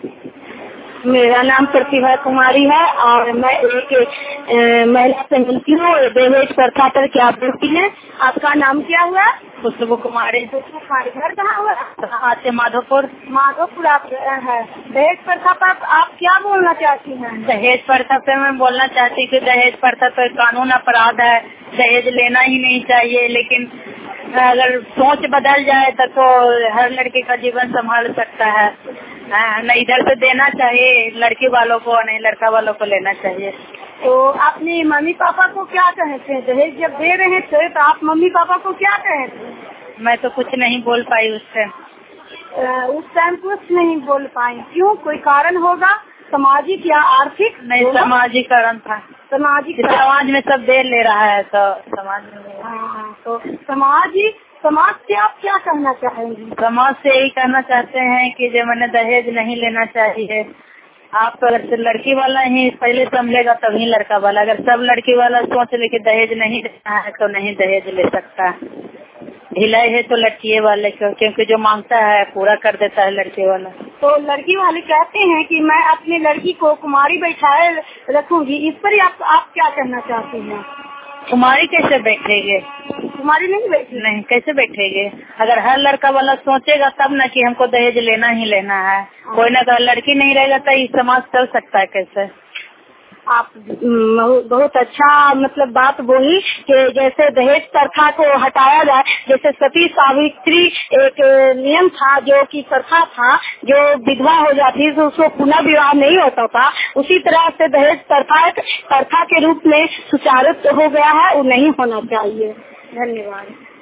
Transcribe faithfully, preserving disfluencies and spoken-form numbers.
मेरा नाम प्रतिभा कुमारी है और मैं एक ए, महिला से मिलती हूँ। दहेज प्रथा पर क्या बोलती है? आपका नाम क्या हुआ? खुशबू कुमारी। खुशबू कुमारी। घर कहाँ हुआ? आज से माधोपुर। माधोपुर आप है। दहेज प्रथा पर आप क्या बोलना चाहती हैं? दहेज प्रथा पे मैं बोलना चाहती हूँ कि दहेज प्रथा तो कानून अपराध है, दहेज लेना ही नहीं चाहिए। लेकिन अगर सोच बदल जाए तो, तो हर लड़के का जीवन संभाल सकता है। न इधर से देना चाहिए लड़की वालों को, नहीं लड़का वालों को लेना चाहिए। तो अपनी मम्मी पापा को क्या कहते हैं? दहेज जब दे रहे थे तो आप मम्मी पापा को क्या कहते हैं? मैं तो कुछ नहीं बोल पाई उस टाइम। उस टाइम कुछ नहीं बोल पाई, क्यों? कोई कारण होगा, सामाजिक या आर्थिक? नहीं, सामाजिक कारण था। सामाजिक समाज में सब दे ले रहा है तो समाज में। हाँ, तो समाज समाज से आप क्या कहना चाहेंगी? समाज से यही कहना चाहते हैं कि जो मैंने दहेज नहीं लेना चाहिए। आप तो अगर लड़की वाला ही पहले संभलेगा तभी लड़का वाला। अगर सब लड़की वाला सोच ले कि दहेज नहीं देना है तो नहीं दहेज ले सकता। ढिलाई है तो लड़की वाले को, क्योंकि जो मांगता है पूरा कर देता है लड़के वाला। तो लड़की वाले कहते हैं कि मैं अपनी लड़की को कुमारी बैठाए रखूंगी, इस पर आप, आप क्या कहना चाहती हैं? कुमारी कैसे बैठेंगे? कुमारी नहीं बैठे नहीं, कैसे बैठेंगे? अगर हर लड़का वाला सोचेगा तब न कि हमको दहेज लेना ही लेना है। कोई ना, अगर लड़की नहीं रहेगा तो ये समाज चल सकता है कैसे? आप बहुत अच्छा मतलब बात बोली कि जैसे दहेज प्रथा को हटाया जाए। जैसे सती सावित्री एक नियम था, जो कि प्रथा था, जो विधवा हो जाती तो उसको पुनः विवाह नहीं होता था, उसी तरह से दहेज प्रथा प्रथा के रूप में सुचारू हो गया है, वो नहीं होना चाहिए। धन्यवाद।